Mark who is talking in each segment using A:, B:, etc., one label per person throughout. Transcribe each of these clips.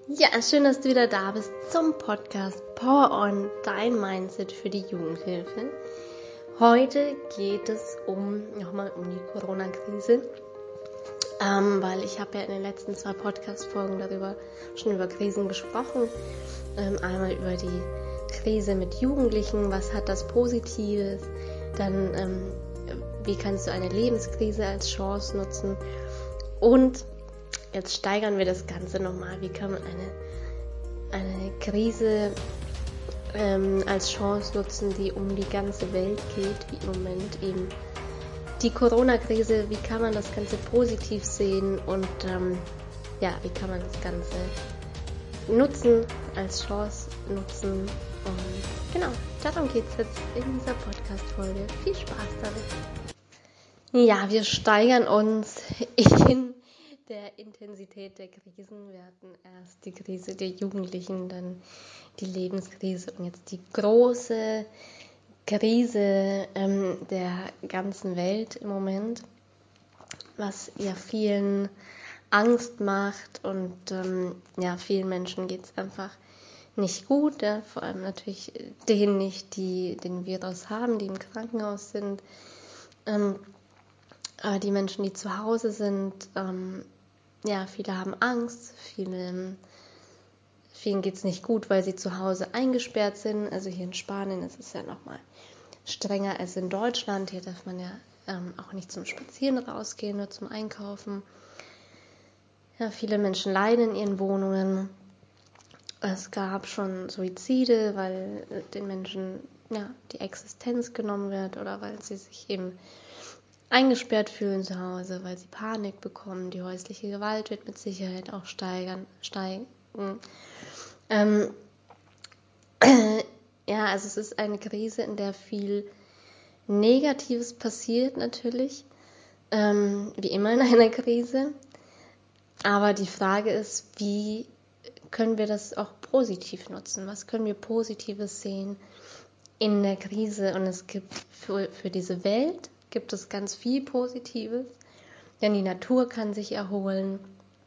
A: Ja, schön, dass du wieder da bist zum Podcast Power On, dein Mindset für die Jugendhilfe. Heute geht es nochmal um die Corona-Krise, weil ich habe ja in den letzten 2 Podcast-Folgen schon über Krisen gesprochen. Einmal über die Krise mit Jugendlichen, was hat das Positives, dann wie kannst du eine Lebenskrise als Chance nutzen und jetzt steigern wir das Ganze nochmal. Wie kann man eine Krise als Chance nutzen, die um die ganze Welt geht, wie im Moment eben die Corona-Krise. Wie kann man das Ganze positiv sehen und wie kann man das Ganze nutzen, als Chance nutzen. Und genau, darum geht es jetzt in dieser Podcast-Folge. Viel Spaß damit. Ja, wir steigern uns in der Intensität der Krisen. Wir hatten erst die Krise der Jugendlichen, dann die Lebenskrise und jetzt die große Krise der ganzen Welt im Moment, was ja vielen Angst macht und vielen Menschen geht es einfach nicht gut, ja? Vor allem natürlich denen nicht, die den Virus haben, die im Krankenhaus sind, aber die Menschen, die zu Hause sind, viele haben Angst, vielen geht es nicht gut, weil sie zu Hause eingesperrt sind. Also hier in Spanien ist es ja nochmal strenger als in Deutschland. Hier darf man ja auch nicht zum Spazieren rausgehen, nur zum Einkaufen. Ja, viele Menschen leiden in ihren Wohnungen. Es gab schon Suizide, weil den Menschen die Existenz genommen wird oder weil sie sich eben eingesperrt fühlen zu Hause, weil sie Panik bekommen. Die häusliche Gewalt wird mit Sicherheit auch steigen. Also es ist eine Krise, in der viel Negatives passiert natürlich, wie immer in einer Krise. Aber die Frage ist, wie können wir das auch positiv nutzen? Was können wir Positives sehen in der Krise? Und es gibt für diese Welt gibt es ganz viel Positives, denn die Natur kann sich erholen,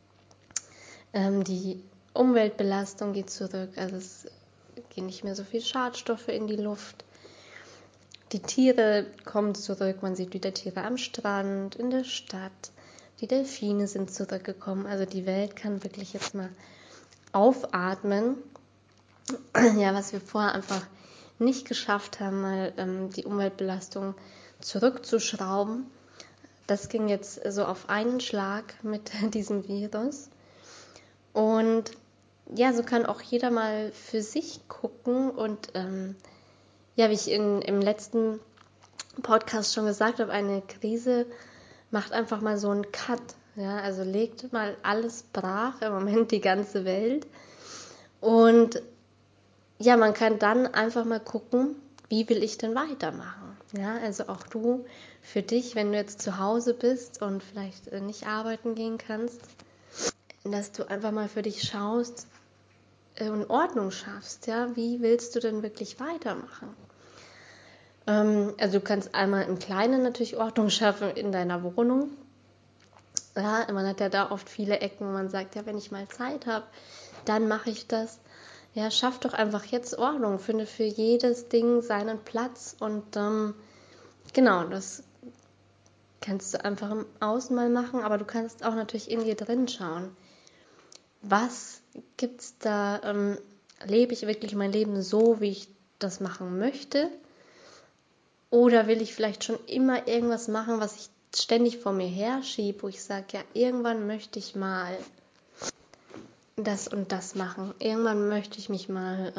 A: die Umweltbelastung geht zurück, also es gehen nicht mehr so viel Schadstoffe in die Luft, die Tiere kommen zurück, man sieht wieder Tiere am Strand, in der Stadt, die Delfine sind zurückgekommen, also die Welt kann wirklich jetzt mal aufatmen, was wir vorher einfach nicht geschafft haben, mal die Umweltbelastung zurückzuschrauben. Das ging jetzt so auf einen Schlag mit diesem Virus. Und so kann auch jeder mal für sich gucken. Und wie ich im letzten Podcast schon gesagt habe, eine Krise macht einfach mal so einen Cut. Ja? Also legt mal alles brach, im Moment die ganze Welt. Und man kann dann einfach mal gucken, wie will ich denn weitermachen? Ja, also auch du für dich, wenn du jetzt zu Hause bist und vielleicht nicht arbeiten gehen kannst, dass du einfach mal für dich schaust und Ordnung schaffst. Ja, wie willst du denn wirklich weitermachen? Also du kannst einmal im Kleinen natürlich Ordnung schaffen in deiner Wohnung. Ja, man hat ja da oft viele Ecken, wo man sagt, ja, wenn ich mal Zeit habe, dann mache ich das. Ja, schaff doch einfach jetzt Ordnung, finde für jedes Ding seinen Platz und das kannst du einfach im Außen mal machen, aber du kannst auch natürlich in dir drin schauen. Was gibt's da? Lebe ich wirklich mein Leben so, wie ich das machen möchte? Oder will ich vielleicht schon immer irgendwas machen, was ich ständig vor mir herschiebe, wo ich sage, ja, irgendwann möchte ich mal das und das machen. Irgendwann möchte ich mich mal,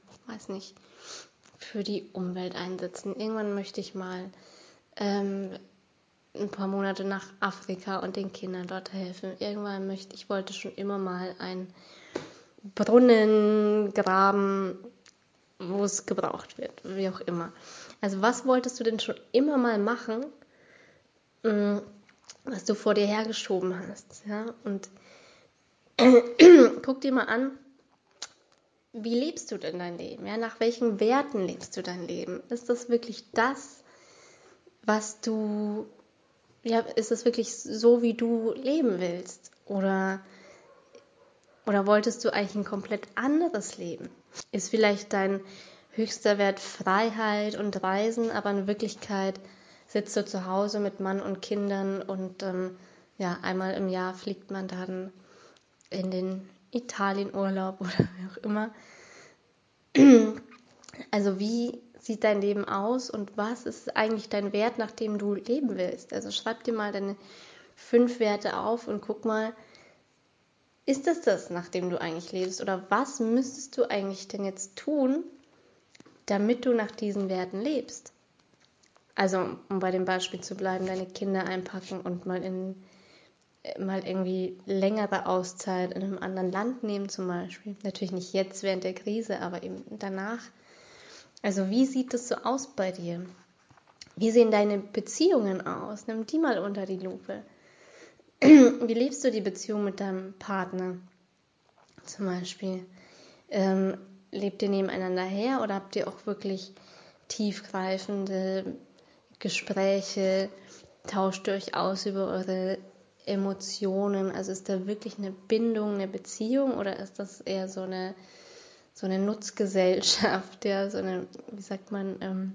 A: für die Umwelt einsetzen. Irgendwann möchte ich mal ein paar Monate nach Afrika und den Kindern dort helfen. Ich wollte schon immer mal einen Brunnen graben, wo es gebraucht wird, wie auch immer. Also was wolltest du denn schon immer mal machen, was du vor dir hergeschoben hast? Ja? Und guck dir mal an, wie lebst du denn dein Leben? Ja? Nach welchen Werten lebst du dein Leben? Ist das wirklich das, was du, ist das wirklich so, wie du leben willst? Oder Oder wolltest du eigentlich ein komplett anderes Leben? Ist vielleicht dein höchster Wert Freiheit und Reisen, aber in Wirklichkeit sitzt du zu Hause mit Mann und Kindern und einmal im Jahr fliegt man dann in den Italienurlaub oder wie auch immer. Also wie sieht dein Leben aus und was ist eigentlich dein Wert, nach dem du leben willst? Also schreib dir mal deine 5 Werte auf und guck mal, ist das, nach dem du eigentlich lebst? Oder was müsstest du eigentlich denn jetzt tun, damit du nach diesen Werten lebst? Also, um bei dem Beispiel zu bleiben, deine Kinder einpacken und mal irgendwie längere Auszeit in einem anderen Land nehmen zum Beispiel. Natürlich nicht jetzt während der Krise, aber eben danach. Also wie sieht es so aus bei dir? Wie sehen deine Beziehungen aus? Nimm die mal unter die Lupe. Wie lebst du die Beziehung mit deinem Partner zum Beispiel? Lebt ihr nebeneinander her oder habt ihr auch wirklich tiefgreifende Gespräche? Tauscht ihr euch aus über eure Emotionen? Also ist da wirklich eine Bindung, eine Beziehung oder ist das eher so eine Nutzgesellschaft, ja, so eine, wie sagt man,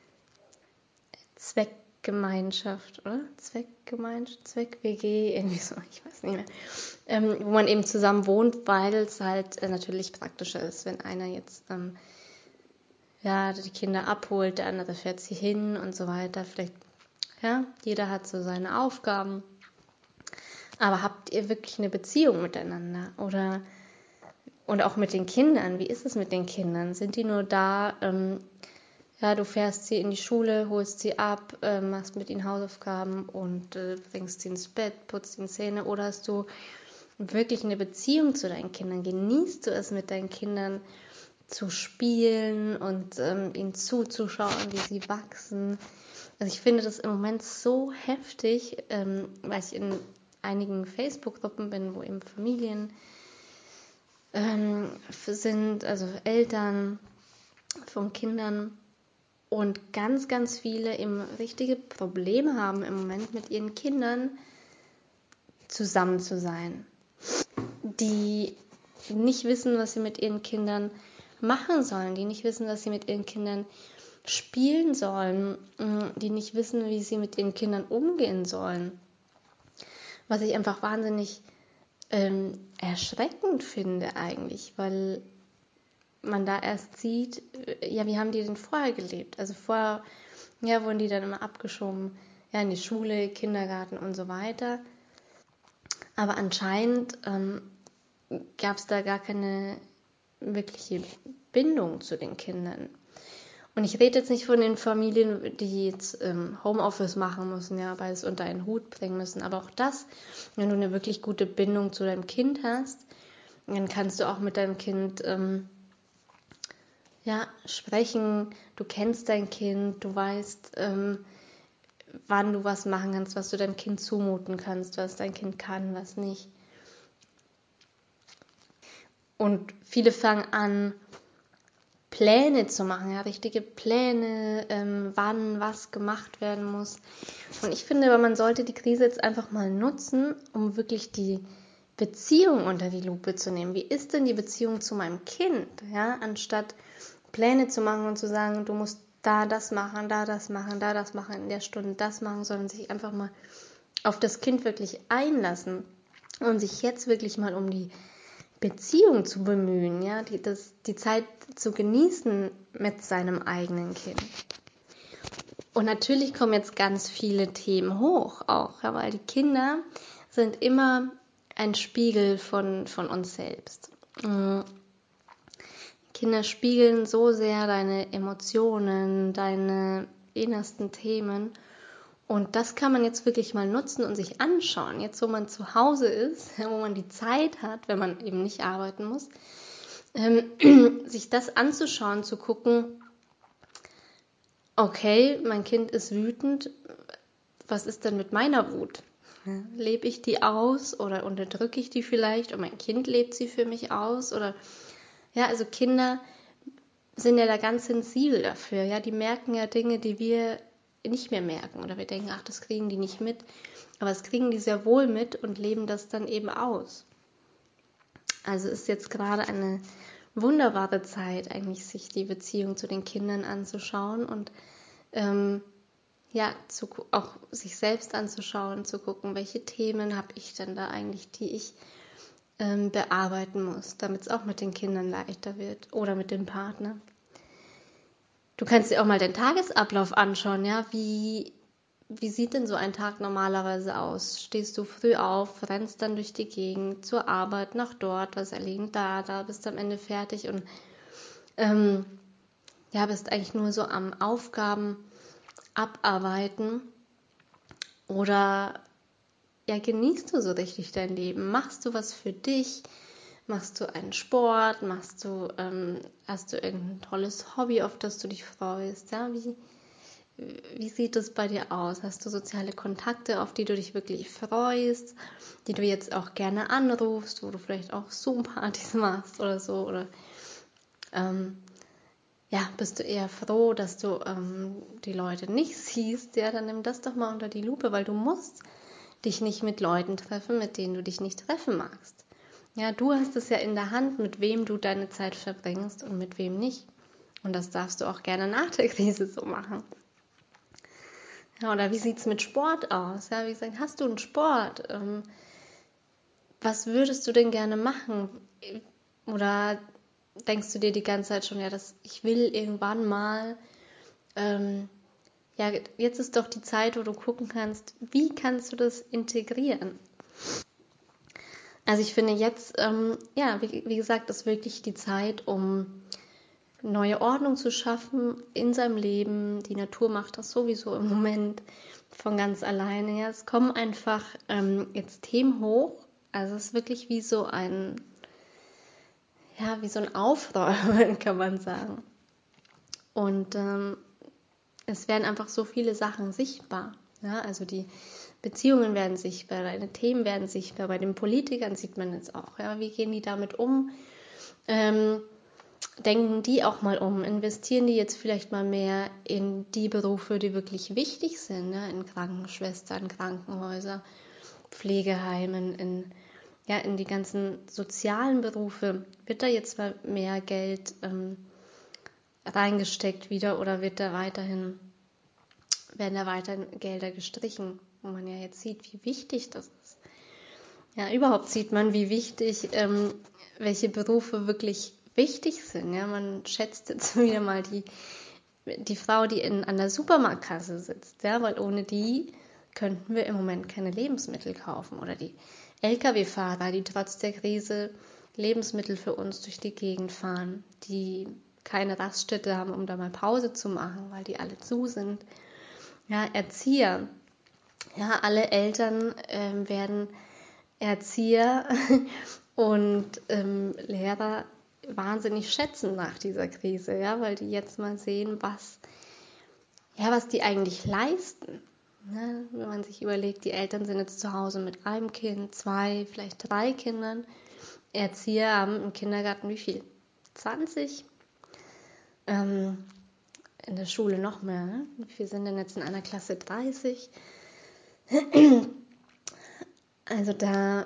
A: Zweckgemeinschaft, oder? Zweckgemeinschaft, Zweck-WG, irgendwie so, ich weiß nicht mehr. Wo man eben zusammen wohnt, weil es halt natürlich praktischer ist, wenn einer jetzt die Kinder abholt, der andere fährt sie hin und so weiter. Vielleicht, ja, jeder hat so seine Aufgaben. Aber habt ihr wirklich eine Beziehung miteinander? Und auch mit den Kindern, wie ist es mit den Kindern? Sind die nur da, du fährst sie in die Schule, holst sie ab, machst mit ihnen Hausaufgaben und bringst sie ins Bett, putzt ihnen Zähne? Oder hast du wirklich eine Beziehung zu deinen Kindern? Genießt du es, mit deinen Kindern zu spielen und ihnen zuzuschauen, wie sie wachsen? Also ich finde das im Moment so heftig, weil ich in einigen Facebook-Gruppen bin, wo eben Familien sind, also Eltern von Kindern und ganz, ganz viele eben richtige Probleme haben im Moment mit ihren Kindern zusammen zu sein, die nicht wissen, was sie mit ihren Kindern machen sollen, die nicht wissen, dass sie mit ihren Kindern spielen sollen, die nicht wissen, wie sie mit ihren Kindern umgehen sollen. Was ich einfach wahnsinnig erschreckend finde eigentlich, weil man da erst sieht, wie haben die denn vorher gelebt? Also vorher, wurden die dann immer abgeschoben, in die Schule, Kindergarten und so weiter. Aber anscheinend gab es da gar keine wirkliche Bindung zu den Kindern. Und ich rede jetzt nicht von den Familien, die jetzt Homeoffice machen müssen, beides unter einen Hut bringen müssen. Aber auch das, wenn du eine wirklich gute Bindung zu deinem Kind hast, dann kannst du auch mit deinem Kind sprechen. Du kennst dein Kind, du weißt, wann du was machen kannst, was du deinem Kind zumuten kannst, was dein Kind kann, was nicht. Und viele fangen an, Pläne zu machen, richtige Pläne, wann was gemacht werden muss. Und ich finde, man sollte die Krise jetzt einfach mal nutzen, um wirklich die Beziehung unter die Lupe zu nehmen. Wie ist denn die Beziehung zu meinem Kind? Ja, anstatt Pläne zu machen und zu sagen, du musst da das machen, da das machen, da das machen, in der Stunde das machen, sondern sich einfach mal auf das Kind wirklich einlassen und sich jetzt wirklich mal um die Beziehung zu bemühen, die Zeit zu genießen mit seinem eigenen Kind. Und natürlich kommen jetzt ganz viele Themen hoch auch, weil die Kinder sind immer ein Spiegel von uns selbst. Kinder spiegeln so sehr deine Emotionen, deine innersten Themen. Und das kann man jetzt wirklich mal nutzen und sich anschauen. Jetzt, wo man zu Hause ist, wo man die Zeit hat, wenn man eben nicht arbeiten muss, sich das anzuschauen, zu gucken, okay, mein Kind ist wütend, was ist denn mit meiner Wut? Lebe ich die aus oder unterdrücke ich die vielleicht und mein Kind lebt sie für mich aus? Oder also Kinder sind ja da ganz sensibel dafür, die merken ja Dinge, die wir nicht mehr merken oder wir denken, ach, das kriegen die nicht mit, aber das kriegen die sehr wohl mit und leben das dann eben aus. Also ist jetzt gerade eine wunderbare Zeit, eigentlich sich die Beziehung zu den Kindern anzuschauen und auch sich selbst anzuschauen, zu gucken, welche Themen habe ich denn da eigentlich, die ich bearbeiten muss, damit es auch mit den Kindern leichter wird oder mit dem Partner. Du kannst dir auch mal den Tagesablauf anschauen, ja, wie sieht denn so ein Tag normalerweise aus? Stehst du früh auf, rennst dann durch die Gegend, zur Arbeit, nach dort, was erledigen, da bist du am Ende fertig und bist eigentlich nur so am Aufgaben abarbeiten oder genießt du so richtig dein Leben? Machst du was für dich? Machst du einen Sport? Hast du irgendein tolles Hobby, auf das du dich freust? Ja, wie sieht es bei dir aus? Hast du soziale Kontakte, auf die du dich wirklich freust, die du jetzt auch gerne anrufst, wo du vielleicht auch Zoom-Partys machst oder so? Oder bist du eher froh, dass du die Leute nicht siehst? Ja, dann nimm das doch mal unter die Lupe, weil du musst dich nicht mit Leuten treffen, mit denen du dich nicht treffen magst. Ja, du hast es ja in der Hand, mit wem du deine Zeit verbringst und mit wem nicht. Und das darfst du auch gerne nach der Krise so machen. Ja, oder wie sieht es mit Sport aus? Ja, wie gesagt, hast du einen Sport? Was würdest du denn gerne machen? Oder denkst du dir die ganze Zeit schon, ich will irgendwann mal, jetzt ist doch die Zeit, wo du gucken kannst, wie kannst du das integrieren? Also ich finde jetzt, wie gesagt, ist wirklich die Zeit, um neue Ordnung zu schaffen in seinem Leben. Die Natur macht das sowieso im Moment von ganz alleine. Ja, es kommen einfach jetzt Themen hoch. Also es ist wirklich wie so ein Aufräumen, kann man sagen. Und es werden einfach so viele Sachen sichtbar. Ja, also die Beziehungen werden sichtbar, deine Themen werden sichtbar. Bei den Politikern sieht man jetzt auch, ja, wie gehen die damit um? Denken die auch mal um? Investieren die jetzt vielleicht mal mehr in die Berufe, die wirklich wichtig sind, ja? In Krankenschwestern, Krankenhäuser, Pflegeheimen, in die ganzen sozialen Berufe? Wird da jetzt mal mehr Geld reingesteckt wieder oder werden da weiterhin Gelder gestrichen, wo man ja jetzt sieht, wie wichtig das ist. Ja, überhaupt sieht man, wie wichtig, welche Berufe wirklich wichtig sind. Ja, man schätzt jetzt wieder mal die Frau, die an der Supermarktkasse sitzt, ja, weil ohne die könnten wir im Moment keine Lebensmittel kaufen. Oder die Lkw-Fahrer, die trotz der Krise Lebensmittel für uns durch die Gegend fahren, die keine Raststätte haben, um da mal Pause zu machen, weil die alle zu sind. Ja, Erzieher. Ja, alle Eltern werden Erzieher und Lehrer wahnsinnig schätzen nach dieser Krise, ja, weil die jetzt mal sehen, was die eigentlich leisten. Ne? Wenn man sich überlegt, die Eltern sind jetzt zu Hause mit einem Kind, 2, vielleicht 3 Kindern. Erzieher haben im Kindergarten wie viel? 20? In der Schule noch mehr. Ne? Wie viel sind denn jetzt in einer Klasse? 30? Also da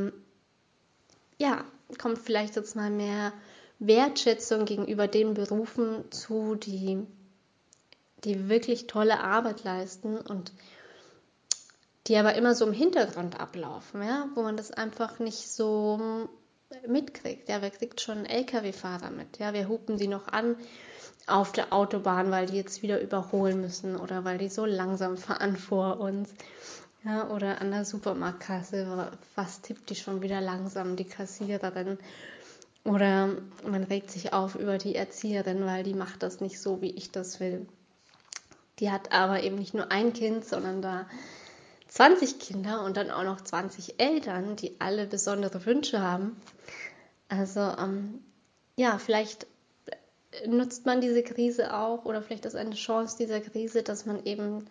A: kommt vielleicht jetzt mal mehr Wertschätzung gegenüber den Berufen zu, die wirklich tolle Arbeit leisten und die aber immer so im Hintergrund ablaufen, ja, wo man das einfach nicht so mitkriegt. Ja, wer kriegt schon einen Lkw-Fahrer mit? Ja, wir hupen die noch an auf der Autobahn, weil die jetzt wieder überholen müssen oder weil die so langsam fahren vor uns. Ja, oder an der Supermarktkasse, was tippt die schon wieder langsam, die Kassiererin? Oder man regt sich auf über die Erzieherin, weil die macht das nicht so, wie ich das will. Die hat aber eben nicht nur ein Kind, sondern da 20 Kinder und dann auch noch 20 Eltern, die alle besondere Wünsche haben. Also vielleicht nutzt man diese Krise auch oder vielleicht ist eine Chance dieser Krise, dass man eben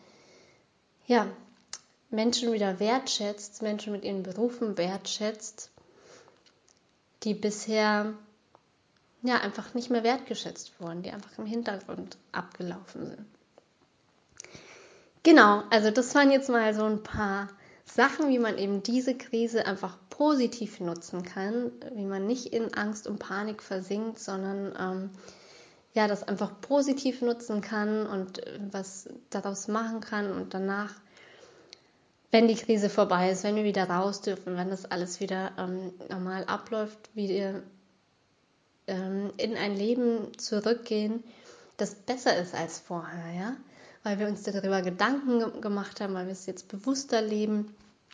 A: Menschen wieder wertschätzt, Menschen mit ihren Berufen wertschätzt, die bisher einfach nicht mehr wertgeschätzt wurden, die einfach im Hintergrund abgelaufen sind. Genau, also das waren jetzt mal so ein paar Sachen, wie man eben diese Krise einfach positiv nutzen kann, wie man nicht in Angst und Panik versinkt, sondern das einfach positiv nutzen kann und was daraus machen kann und danach, wenn die Krise vorbei ist, wenn wir wieder raus dürfen, wenn das alles wieder normal abläuft, wieder in ein Leben zurückgehen, das besser ist als vorher, ja, weil wir uns darüber Gedanken gemacht haben, weil wir es jetzt bewusster leben.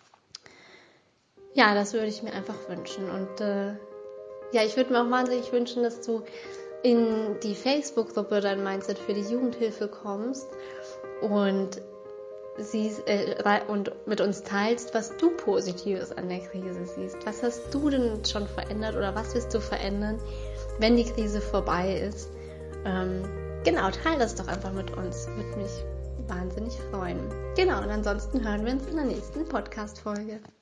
A: Ja, das würde ich mir einfach wünschen. Und ich würde mir auch wahnsinnig wünschen, dass du in die Facebook-Gruppe Dein Mindset für die Jugendhilfe kommst und mit uns teilst, was du Positives an der Krise siehst. Was hast du denn schon verändert oder was wirst du verändern, wenn die Krise vorbei ist? Teil das doch einfach mit uns. Würde mich wahnsinnig freuen. Genau, und ansonsten hören wir uns in der nächsten Podcast-Folge.